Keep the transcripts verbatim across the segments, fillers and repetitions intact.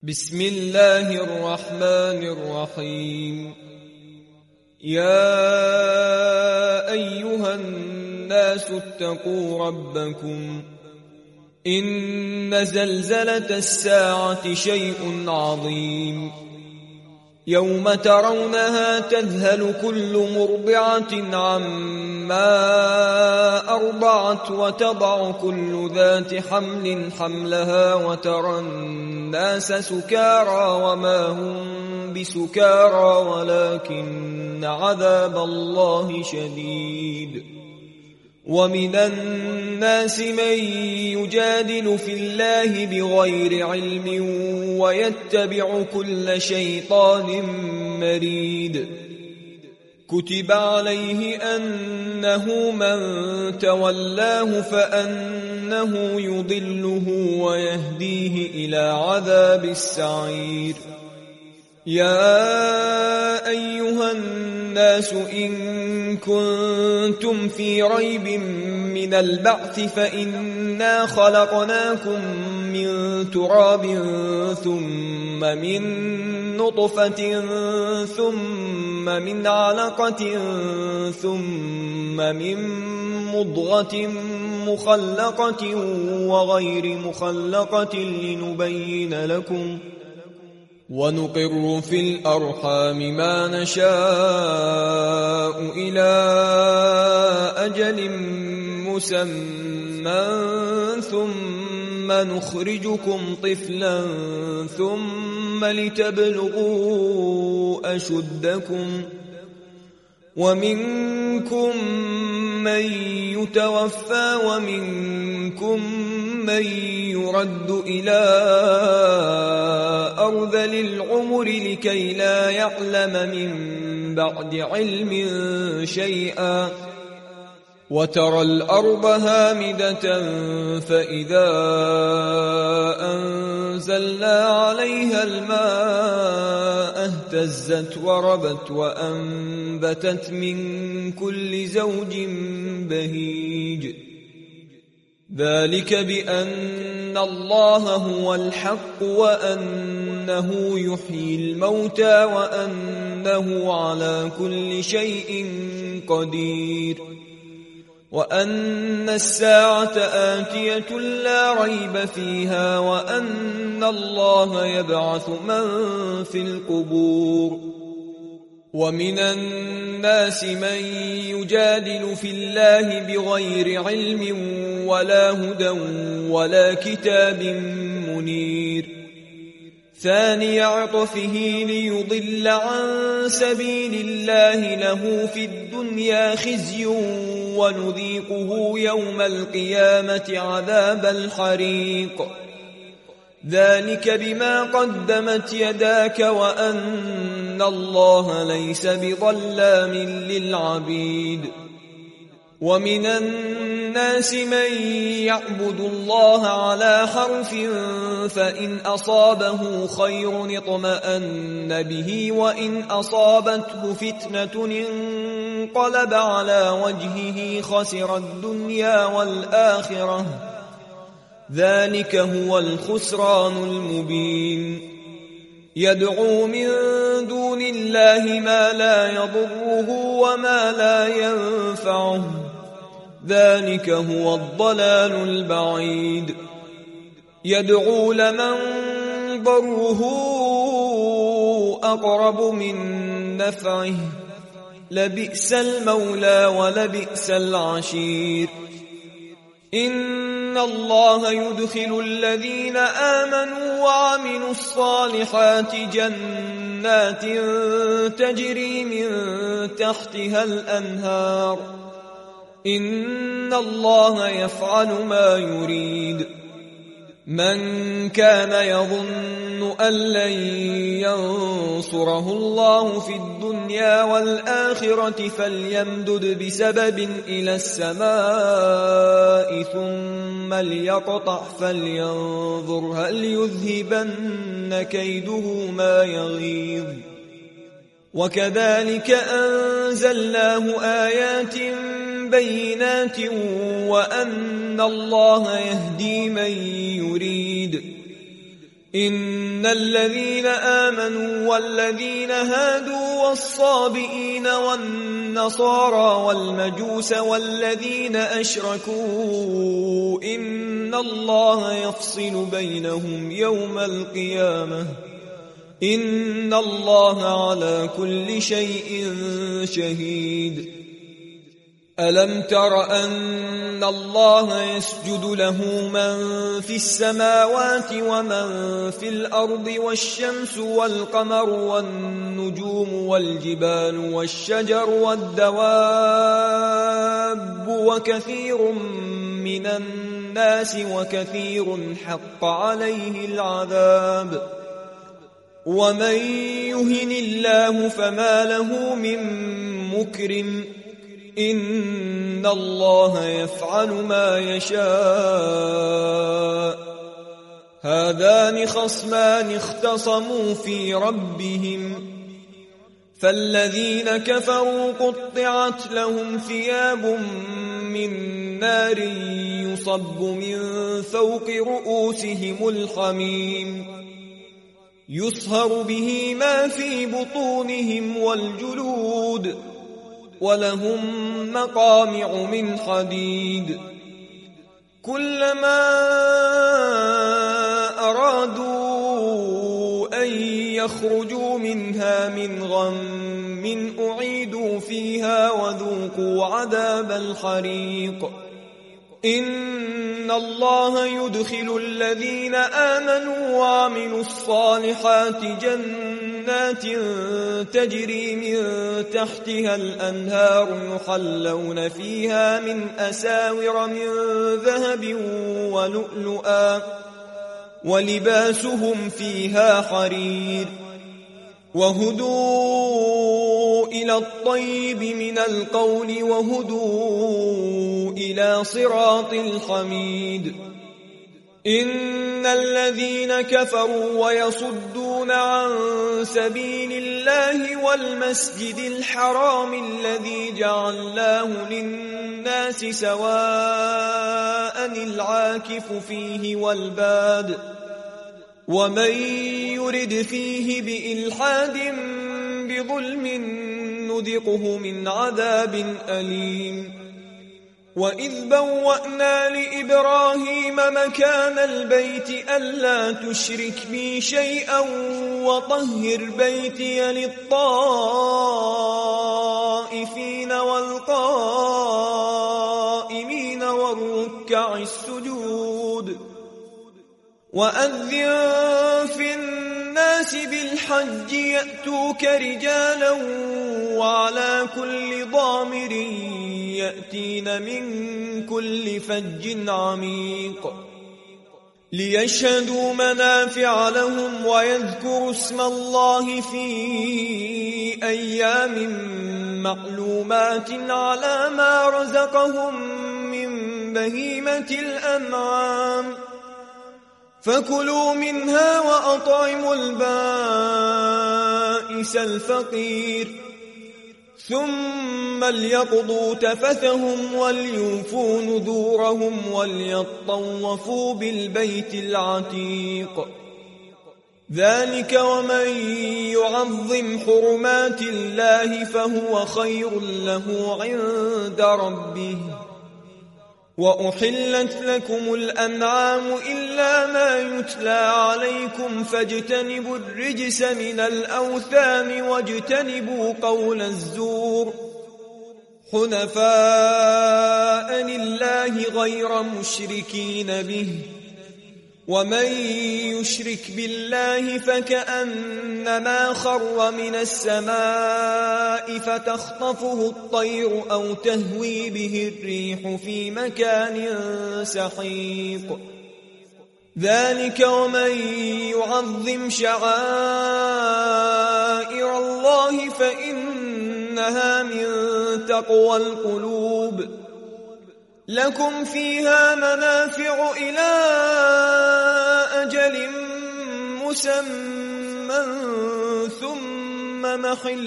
بسم الله الرحمن الرحيم. يا أيها الناس اتقوا ربكم، إن زلزلة الساعة شيء عظيم، يوم ترونها تذهل كل مرضعة عما أرضعت وتضع كل ذات حمل حملها وترى الناس سكارى وما هم بسكارى ولكن عذاب الله شديد. ومن الناس من يجادل في الله بغير علم ويتبع كل شيطان مريد. كتب عليه أنه من تولاه فأنه يضله ويهديه إلى عذاب السعير. يا أيها الناس إن كنتم في ريب من البعث فإنا خلقناكم من تراب ثم من نطفة ثم من علقة ثم من مضغة مخلقة وغير مخلقة لنبين لكم، ونقر في الأرحام ما نشاء إلى أجل مسمى ثم نخرجكم طفلا ثم لتبلغوا أشدكم، ومنكم من يتوفى ومنكم من يرد إلى أرذل العمر لكي لا يعلم من بعد علم شيئا. وترى الأرض هامدة فإذا أنزلنا عليها الماء اهتزت وربت وأنبتت من كل زوج بهيج. ذلك بأن الله هو الحق وأنه يحيي الموتى وأنه على كل شيء قدير، وأن الساعة آتية لا ريب فيها، وأن الله يبعث من في القبور. ومن الناس من يجادل في الله بغير علم ولا هدى ولا كتاب منير. ثاني عطفه ليضل عن سبيل الله له في الدنيا خزي ونذيقه يوم القيامة عذاب الحريق. ذلك بما قدمت يداك وأن الله ليس بظلام للعبيد. ومن الناس من يعبد الله على حرف فإن أصابه خير اطمأن به وإن أصابته فتنة انقلب على وجهه خسر الدنيا والآخرة. ذلك هو الخسران المبين. يدعو من دون الله ما لا يضره وما لا ينفعه. ذلك هو الضلال البعيد. يدعو لمن ضره أقرب من نفعه. لبئس المولى ولبئس العشير. إن الله يدخل الذين آمنوا وعملوا الصالحات جنات تجري من تحتها الأنهار. إن الله يفعل ما يريد. من كان يظن أن لن ينصره الله في الدنيا والآخرة فليمدد بسبب إلى السماء ثم ليقطع فلينظر هل يذهبن كيده ما يغيظ. وكذلك أنزلناه آيات بينات وأن الله يهدي من يريد إن الذين آمنوا والذين هادوا والصابئين والنصارى والمجوس والذين أشركوا إن الله يفصل بينهم يوم القيامة إن الله على كل شيء شهيد. ألم تر أن الله يسجد له من في السماوات ومن في الأرض والشمس والقمر والنجوم والجبال والشجر والدواب وكثير من الناس وكثير حق عليه العذاب ومن يهن الله فما له من مكرم إن الله يفعل ما يشاء. هذان خصمان اختصموا في ربهم فالذين كفروا قطعت لهم ثياب من نار يصب من فوق رؤوسهم الحميم يصهر به ما في بطونهم والجلود ولهم مقامع من حديد كلما أرادوا أن يخرجوا منها من غم أعيدوا فيها وذوقوا عذاب الحريق. إن الله يدخل الذين آمنوا وعملوا الصالحات جنات تجري من تحتها الأنهار يحلون فيها من أساور من ذهب ولؤلؤا ولباسهم فيها حرير وهدوا إلى الطيب من القول وهدوا إلى صراط الحميد. إن الذين كفروا ويصدون عن سبيل الله والمسجد الحرام الذي جعلناه للناس سواء العاكف فيه والباد ومن يرد فيه بإلحاد بظلم نذقه من عذاب أليم. وإذ بوأنا لإبراهيم مكان البيت ألا تشرك بي شيئا وطهر بيتي للطائفين والقائمين والركع السجود وأذن في الناس بالحج يأتوك رجالا وعلى كل ضامر يأتين من كل فج عميق ليشهدوا منافع لهم ويذكروا اسم الله في أيام معلومات على ما رزقهم من بهيمة الأنعام فكلوا منها وأطعموا البائس الفقير ثم ليقضوا تفثهم وليوفوا نذورهم وليطوفوا بالبيت العتيق. ذلك ومن يعظم حرمات الله فهو خير له عند ربه. وأحلت لكم الأنعام إلا ما يتلى عليكم فاجتنبوا الرجس من الأوثان واجتنبوا قول الزور حنفاء لله غير مشركين به ومن يشرك بالله فكأنما خر من السماء فتخطفه الطير أو تهوي به الريح في مكان سحيق. ذلك ومن يعظم شعائر الله فإنها من تقوى القلوب. لكم فيها منافع إلى أجل مسمى ثم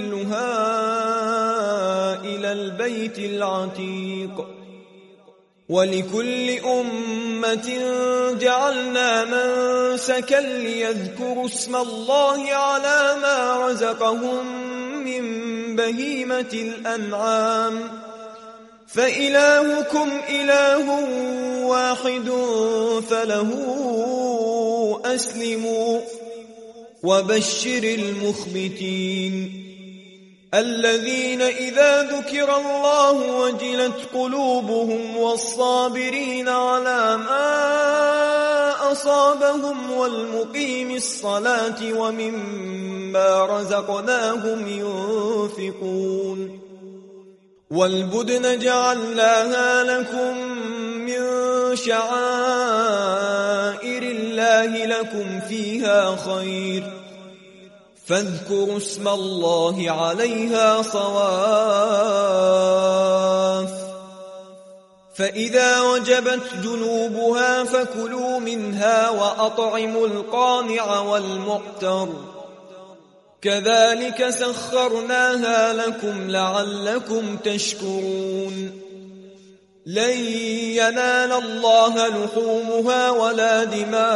محلها إلى البيت العتيق. ولكل أمة جعلنا منسكا ليذكروا اسم الله على ما رزقهم من بهيمة الأنعام فإلهكم إله واحد فله أسلموا وبشر المخبتين الذين إذا ذكر الله وجلت قلوبهم والصابرين على ما أصابهم والمقيم الصلاة ومما رزقناهم ينفقون والبدن جعلناها لكم من شعائر الله لكم فيها خير فاذكروا اسم الله عليها صواف فإذا وجبت جنوبها فكلوا منها وأطعموا القانع والمعتر كذلك سخرناها لكم لعلكم تشكرون لن ينال الله لحومها ولا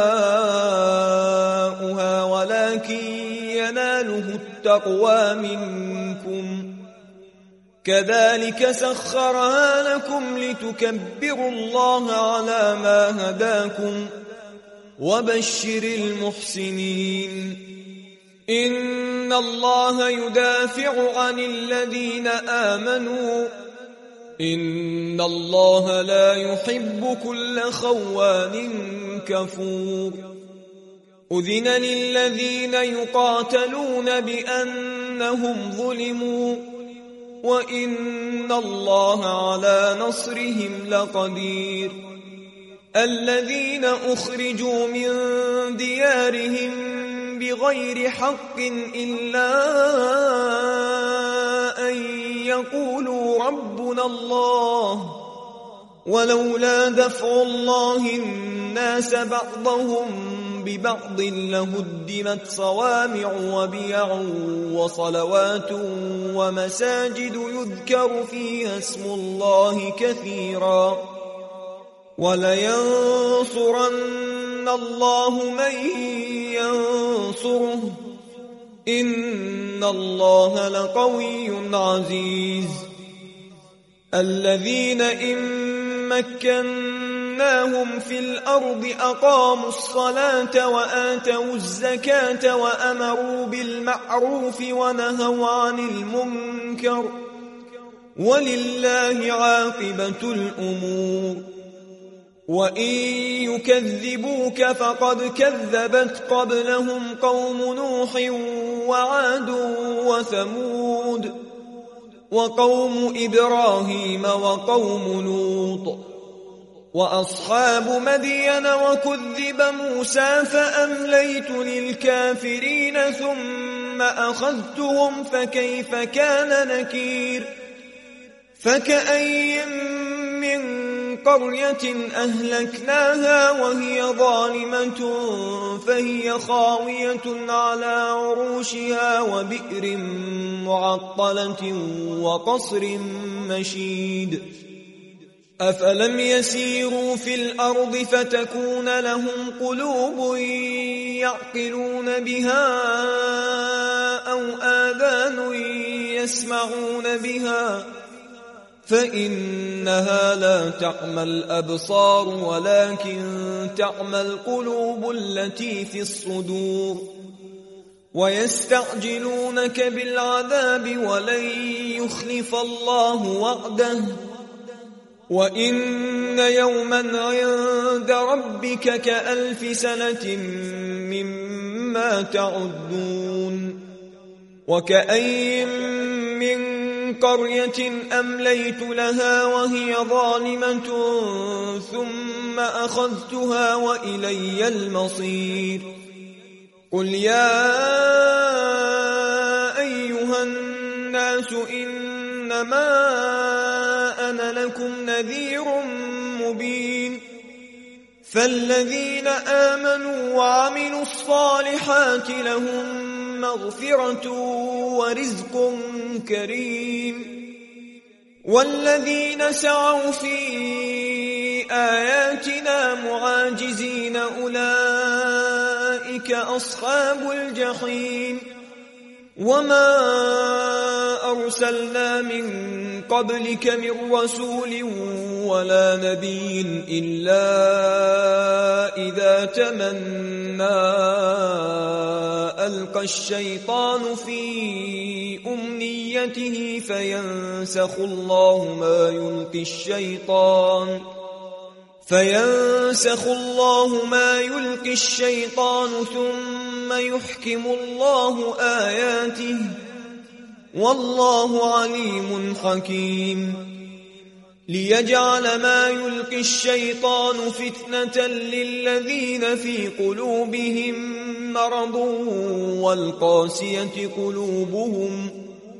دماؤها ولكن يناله التقوى منكم كذلك سخرها لكم لتكبروا الله على ما هداكم وبشر المحسنين إن الله يدافع عن الذين آمنوا إن الله لا يحب كل خوان كفور أذن للذين يقاتلون بأنهم ظلموا وإن الله على نصرهم لقدير الذين أخرجوا من ديارهم بغير حق إلا أن يقولوا ربنا الله ولولا دفع الله الناس بعضهم ببعض لهدمت صوامع وبيع وصلوات ومساجد يذكر فيها اسم الله كثيرا ولينصرن الله من ينصره إن الله لقوي عزيز الذين إن مكناهم في الأرض أقاموا الصلاة وآتوا الزكاة وأمروا بالمعروف ونهوا عن المنكر ولله عاقبة الأمور وإن يكذبوك فقد كذبت قبلهم قوم نوح وعاد وثمود وقوم إبراهيم وقوم لوط وأصحاب مدين وكذب موسى فأمليت للكافرين ثم أخذتهم فكيف كان نكير فكأي من قرية أهلكناها وهي ظالمة فهي خاوية على عروشها وبئر معطلة وقصر مشيد أفلم يسيروا في الأرض فتكون لهم قلوب يعقلون بها أو آذان يسمعون بها فإنها لا تعمى الأبصار ولكن تعمى القلوب التي في الصدور ويستعجلونك بالعذاب ولن يخلف الله وعده وإن يوما عند ربك كألف سنة مما تعدون وكأي من قرية أمليت لها وهي ظالمة ثم أخذتها وإلي المصير قل يا أيها الناس إنما أنا لكم نذير مبين فالذين آمنوا وعملوا الصالحات لهم مغفرة ورزق كريم والذين سعوا في بآياتنا معاجزين أولئك أصحاب الجحيم وما أرسلنا من قبلك من رسول ولا نبي إلا إذا تمنى ألقى الشيطان في أمنيته فينسخ الله ما يلقي الشيطان فينسخ الله ما يلقي الشيطان ثم يحكم الله آياته والله عليم حكيم ليجعل ما يلقي الشيطان فتنة للذين في قلوبهم مرض والقاسية قلوبهم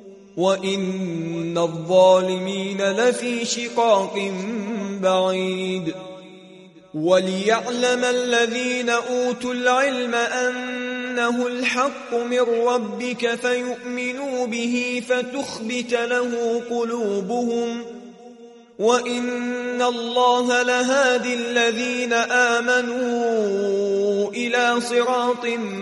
وإن الظالمين لفي شقاق بعيد وليعلم الذين أوتوا العلم أنه الحق من ربك فيؤمنوا به فتخبت له قلوبهم وإن الله لهادي الذين آمنوا إلى صراط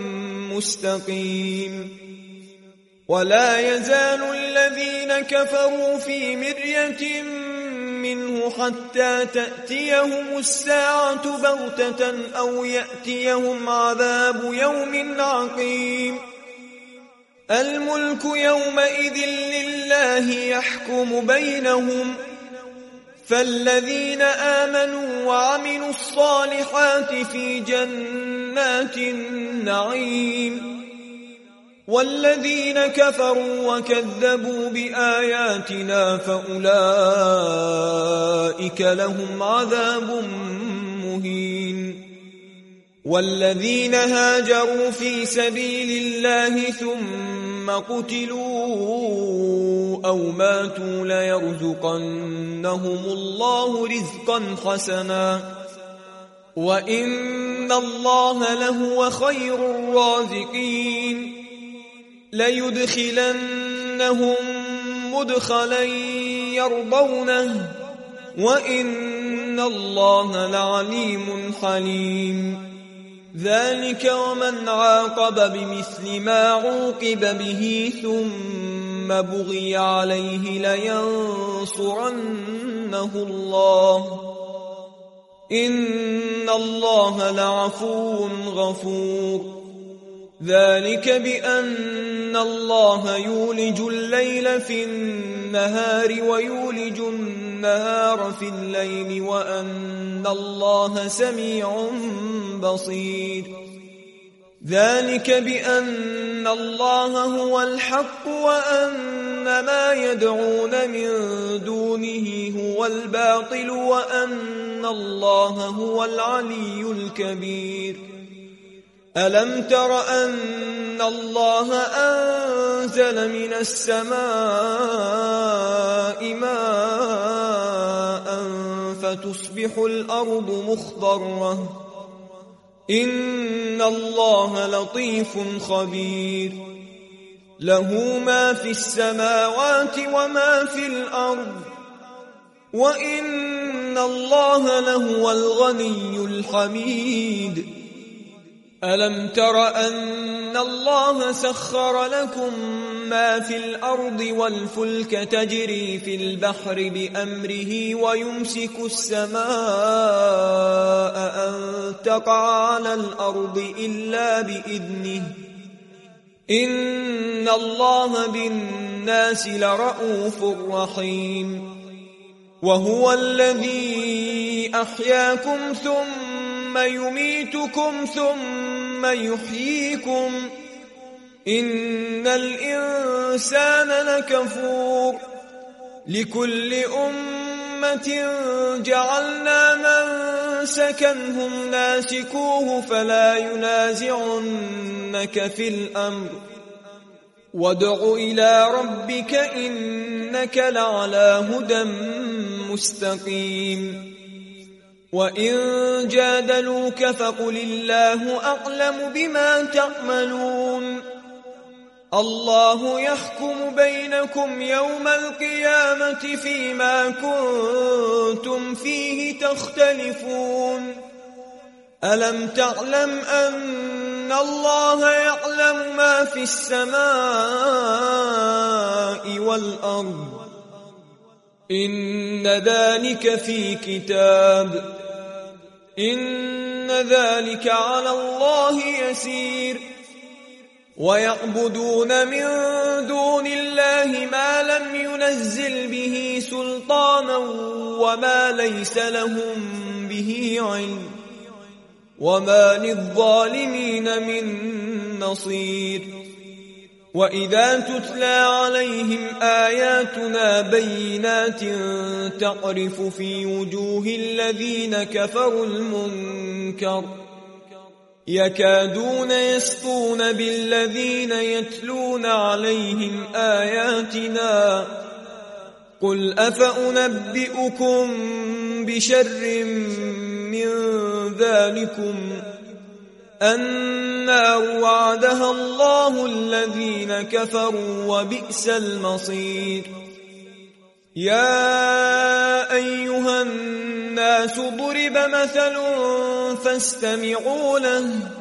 مستقيم ولا يزال الذين كفروا في مرية منه حتى تأتيهم الساعة بغتة أو يأتيهم عذاب يوم عقيم الملك يومئذ لله يحكم بينهم فالذين آمنوا وعملوا الصالحات في جنات النعيم والذين كفروا وكذبوا بآياتنا فأولئك لهم عذاب مهين والذين هاجروا في سبيل الله ثم قتلوا أو ماتوا ليرزقنهم الله رزقا حسنا وإن الله لهو خير الرازقين ليدخلنهم مدخلا يرضونه وإن الله لعليم حليم ذلك ومن عاقب بمثل ما عوقب به ثم بغي عليه لينصرنه الله إن الله لعفو غفور ذلك بأن الله يولج الليل في النهار ويولج النهار في الليل وأن الله سميع بصير ذلك بأن الله هو الحق وأن ما يدعون من دونه هو الباطل وأن الله هو العلي الكبير ألم تر أن الله أنزل من السماء ماء فتصبح الأرض مخضرة إن الله لطيف خبير له ما في السماوات وما في الأرض وإن الله لهو الغني الحميد ألم تر أن الله سخر لكم ما في الأرض والفلك تجري في البحر بأمره ويمسك السماء أن تقع على الأرض إلا بإذنه إن الله بالناس لرءوف رحيم وهو الذي أحياكم ثم يميتكم ثم يحييكم إن الإنسان لكفور لكل أمة جعلنا من سكنهم ناسكوه فلا ينازعنك في الأمر وادع إلى ربك إنك لعلى هدى مستقيم وإن جادلوك فقل الله أعلم بما تعملون الله يحكم بينكم يوم القيامة فيما كنتم فيه تختلفون ألم تعلم أن الله يعلم ما في السماء والأرض إن ذلك في كتاب إن ذلك على الله يسير ويعبدون من دون الله ما لم ينزل به سلطانا وما ليس لهم به علم وما للظالمين من نصير وإذا تتلى عليهم آياتنا بينات تعرف في وجوه الذين كفروا المنكر يكادون يسطون بالذين يتلون عليهم آياتنا قل أفأنبئكم بشر من ذلكم النار وعدها الله الذين كفروا وبئس المصير يا أيها الناس ضرب مثل فاستمعوا له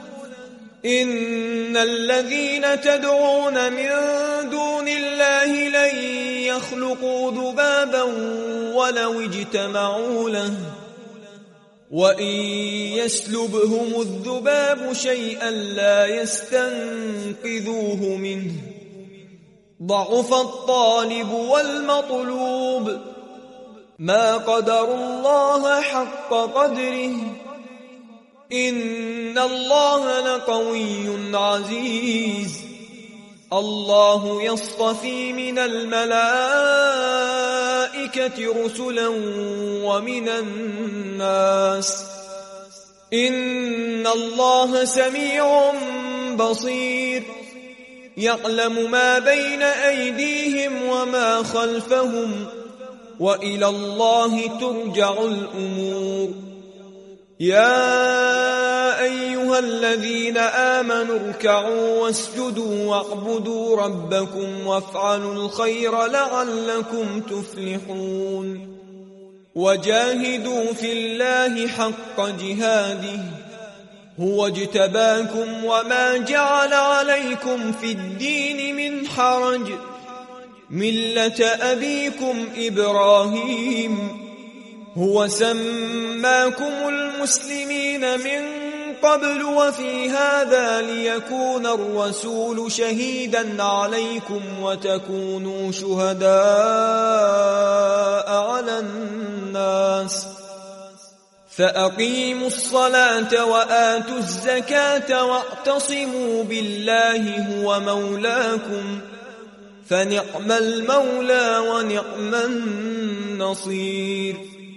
إن الذين تدعون من دون الله لن يخلقوا ذبابا ولو اجتمعوا له وإن يسلبهم الذباب شيئا لا يستنقذوه منه ضعف الطالب والمطلوب ما قدر الله حق قدره إن الله لقوي عزيز الله يصطفي من الملائكة رسلا ومن الناس إن الله سميع بصير يعلم ما بين أيديهم وما خلفهم وإلى الله ترجع الأمور يا أيها الذين آمنوا اركعوا واسجدوا واعبدوا ربكم وافعلوا الخير لعلكم تفلحون وجاهدوا في الله حق جهاده هو اجتباكم وما جعل عليكم في الدين من حرج ملة أبيكم إبراهيم هو سماكم المسلمين من قبل وفي هذا ليكون الرسول شهيدا عليكم وتكونوا شهداء على الناس فأقيموا الصلاة وآتوا الزكاة واعتصموا بالله هو مولاكم فنعم المولى ونعم النصير